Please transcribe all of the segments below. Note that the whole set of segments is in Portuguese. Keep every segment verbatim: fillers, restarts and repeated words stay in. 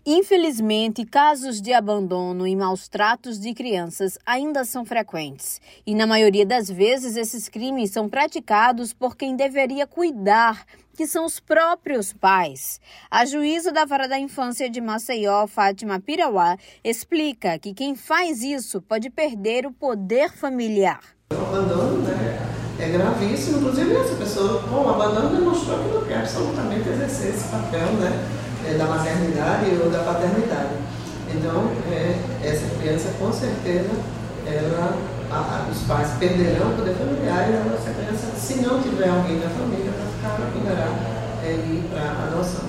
Infelizmente, casos de abandono e maus tratos de crianças ainda são frequentes. E na maioria das vezes, esses crimes são praticados por quem deveria cuidar, que são os próprios pais. A juíza da Vara da Infância de Maceió, Fátima Pirauá, explica que quem faz isso pode perder o poder familiar. O abandono, né, é gravíssimo, inclusive essa pessoa com o abandono demonstrou que não quer absolutamente exercer esse papel, né? Da maternidade ou da paternidade. Então, é, essa criança, com certeza, ela, a, a, os pais perderão o poder familiar e essa criança, se não tiver alguém da família, ela poderá é, ir para a adoção.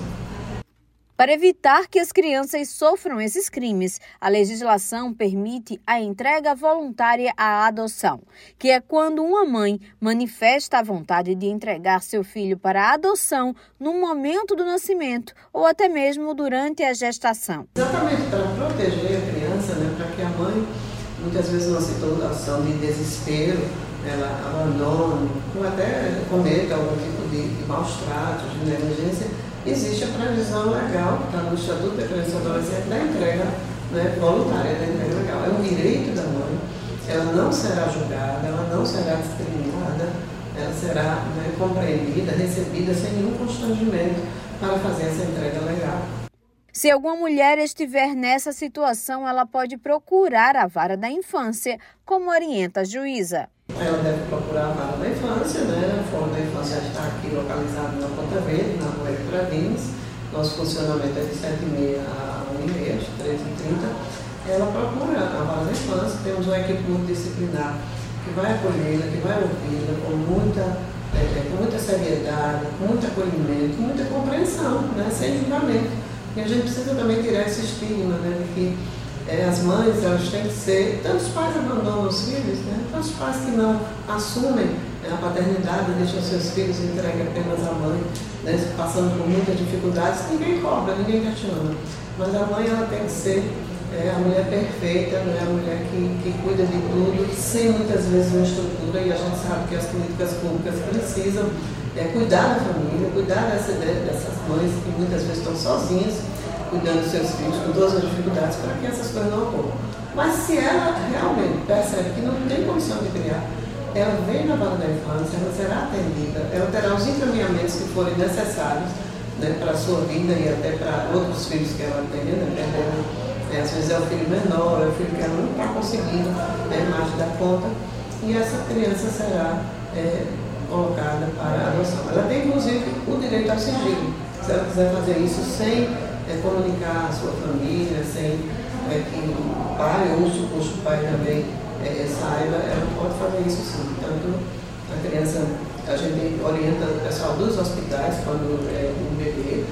Para evitar que as crianças sofram esses crimes, a legislação permite a entrega voluntária à adoção, que é quando uma mãe manifesta a vontade de entregar seu filho para a adoção no momento do nascimento ou até mesmo durante a gestação. Exatamente para proteger a criança, né, para que a mãe, muitas vezes numa situação de desespero, ela abandone, ou até cometa algum tipo de, de maus tratos, de negligência, existe a previsão legal, que está no Estatuto da Criança e Adolescente, da entrega, né, voluntária, da entrega legal. É um direito da mãe, ela não será julgada, ela não será discriminada, ela será, né, compreendida, recebida sem nenhum constrangimento para fazer essa entrega legal. Se alguma mulher estiver nessa situação, ela pode procurar a Vara da Infância, como orienta a juíza. Ela deve procurar a Vara da Infância, né? A Fórum da Infância está aqui localizado na Ponta Verde, na rua Eletradines. Nosso funcionamento é de sete e meia a uma e meia, de treze e trinta. Ela procura a Vara da Infância, temos uma equipe multidisciplinar que vai acolhê-la, que vai ouvi-la com muita, é, com muita seriedade, com muito acolhimento, com muita compreensão, né? Sem julgamento. E a gente precisa também tirar esse estigma, né, de que é, as mães, elas têm que ser, tantos pais abandonam os filhos, né, tantos pais que não assumem a paternidade, deixam seus filhos e entregam apenas à mãe, né, passando por muitas dificuldades, ninguém cobra, ninguém questiona. Mas a mãe, ela tem que ser é, a mulher perfeita, né, a mulher que, que cuida de tudo, sem muitas vezes uma estrutura, e a gente sabe que as políticas públicas precisam é, cuidar da família, cuidar dessa, dessas mães que muitas vezes estão sozinhas, cuidando dos seus filhos, com todas as dificuldades, para que essas coisas não ocorram. Mas se ela realmente percebe que não tem condição de criar, ela vem na Vara da Infância, ela será atendida, ela terá os encaminhamentos que forem necessários, né, para a sua vida e até para outros filhos que ela tenha, né, perdendo, é, às vezes é o filho menor, é o filho que ela não está conseguindo, né, mais dar conta, e essa criança será é, colocada para a adoção. Ela tem, inclusive, o direito ao sigilo. Se ela quiser fazer isso sem é, comunicar a sua família, sem é, que o pai ou o suposto pai também é, saiba, ela pode fazer isso sim. Tanto a criança, a gente orienta o pessoal dos hospitais, quando é um bebê,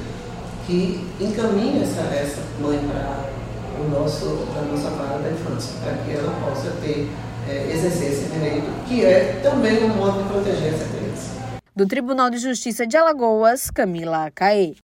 que encaminha essa, essa mãe para o nosso, a nossa Vara da Infância, para que ela possa ter, é, exercer esse direito, que é também um modo de proteger essa criança. Do Tribunal de Justiça de Alagoas, Camila Caê.